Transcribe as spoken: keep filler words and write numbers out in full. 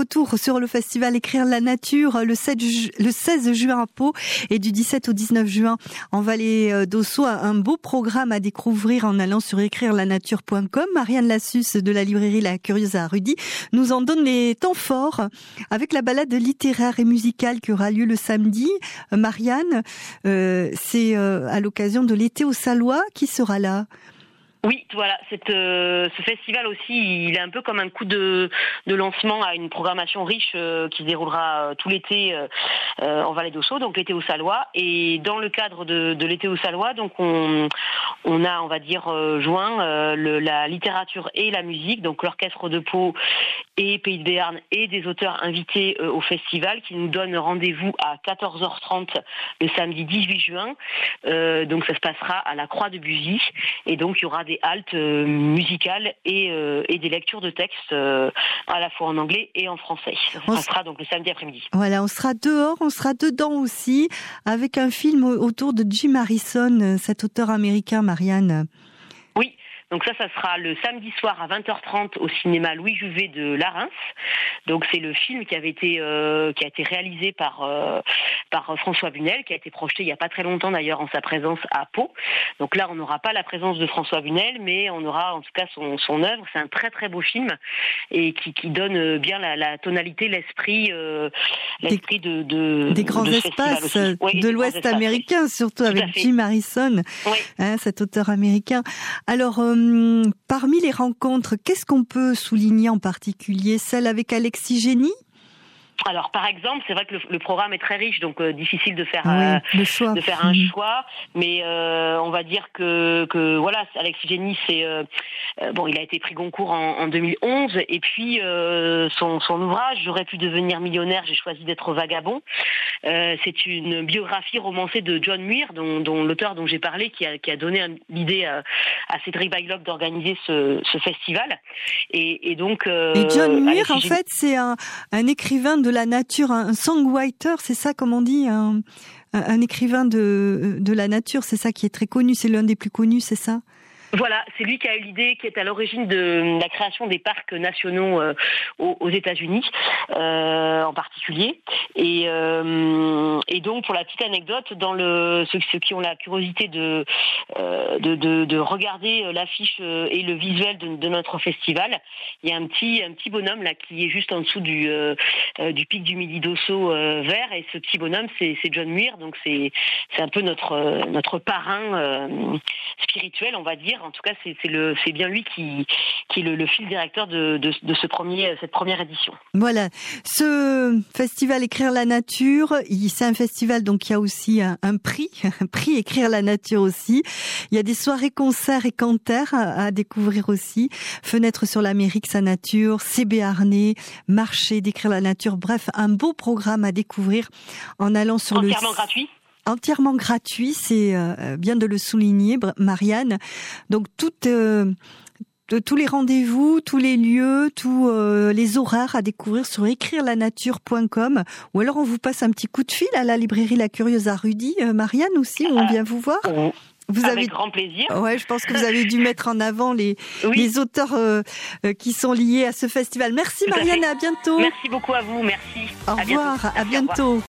retour sur le festival Écrire la nature le, sept ju- le seize juin à Pau et du dix-sept au dix-neuf juin en Vallée d'Ossau. Un beau programme à découvrir en allant sur écrire la nature point com. Marianne Lassus de la librairie La Curieuse à Rudy nous en donne les temps forts avec la balade littéraire et musicale qui aura lieu le samedi. Marianne, euh, c'est euh, à l'occasion de l'été au Salois. Qui sera là ? Oui, voilà, cette, euh, ce festival aussi, il est un peu comme un coup de, de lancement à une programmation riche euh, qui se déroulera euh, tout l'été euh, euh, en Vallée d'Ossau, donc l'été au Salois. Et dans le cadre de, de l'été au Salois, donc on, on a, on va dire, euh, joint euh, le, la littérature et la musique, donc l'Orchestre de Pau et Pays de Béarn et des auteurs invités euh, au festival qui nous donnent rendez-vous à quatorze heures trente le samedi dix-huit juin. Euh, donc ça se passera à la Croix de Buzy et donc il y aura des haltes euh, musicales et, euh, et des lectures de textes euh, à la fois en anglais et en français. Ça se passera donc le samedi après-midi. Voilà, on sera dehors, on sera dedans aussi avec un film autour de Jim Harrison, cet auteur américain, Marianne. Oui. Donc ça, ça sera le samedi soir à vingt heures trente au cinéma Louis Jouvet de Larens. Donc c'est le film qui avait été euh, qui a été réalisé par euh, par François Bunel, qui a été projeté il y a pas très longtemps d'ailleurs en sa présence à Pau. Donc là, on n'aura pas la présence de François Bunel, mais on aura en tout cas son son œuvre. C'est un très très beau film et qui qui donne bien la, la tonalité, l'esprit euh, l'esprit de, de des grands de espaces oui, de l'Ouest espaces, américain, oui. Surtout tout avec Jim Harrison, oui. hein, cet auteur américain. Alors euh, parmi les rencontres, qu'est-ce qu'on peut souligner en particulier? Celle avec Alexis Génie? Alors, par exemple, c'est vrai que le, le programme est très riche, donc euh, difficile de faire oui, euh, le choix. de faire un mmh. choix. Mais euh, on va dire que que voilà, Alexis Génie, c'est euh, euh, bon, il a été prix Goncourt en, en deux mille onze, et puis euh, son son ouvrage, J'aurais pu devenir millionnaire, j'ai choisi d'être vagabond. Euh, c'est une biographie romancée de John Muir, dont, dont l'auteur dont j'ai parlé, qui a qui a donné un, l'idée à, à Cédric Baylock d'organiser ce ce festival. Et, et donc. Euh, et John Muir, Alexis en Génie... fait, c'est un un écrivain de de la nature, un songwriter, c'est ça comme on dit, un, un écrivain de, de la nature, c'est ça qui est très connu, c'est l'un des plus connus, c'est ça ? Voilà, c'est lui qui a eu l'idée, qui est à l'origine de la création des parcs nationaux euh, aux, aux États-Unis, euh, en particulier. Et, euh, et donc, pour la petite anecdote, dans le ceux, ceux qui ont la curiosité de euh, de, de, de regarder l'affiche et le visuel de, de notre festival, il y a un petit un petit bonhomme là qui est juste en dessous du euh, du pic du Midi d'Ossau euh, vert. Et ce petit bonhomme, c'est, c'est John Muir. Donc c'est c'est un peu notre notre parrain euh, spirituel, on va dire. En tout cas, c'est, c'est, le, c'est bien lui qui, qui est le, le fil directeur de, de, de ce premier, cette première édition. Voilà. Ce festival Écrire la nature, c'est un festival donc il y a aussi un, un prix, un prix Écrire la nature aussi. Il y a des soirées, concerts et cantaires à, à découvrir aussi. Fenêtre sur l'Amérique, sa nature, c'est béarnais, marché d'Écrire la nature. Bref, un beau programme à découvrir en allant sur Entièrement le... Entièrement gratuit. Entièrement gratuit, c'est euh, bien de le souligner, Marianne. Donc toutes, euh, de, tous les rendez-vous, tous les lieux, tous euh, les horaires à découvrir sur écrire la nature point com. Ou alors on vous passe un petit coup de fil à la librairie La Curieuse à Rudy, euh, Marianne aussi, où on vient vous voir. Euh, Vous Avec avez grand plaisir. Ouais, je pense que vous avez dû mettre en avant les oui. les auteurs euh, euh, qui sont liés à ce festival. Merci Marianne, à, à bientôt. Merci beaucoup à vous, merci. Au à revoir, bientôt. à Merci, bientôt.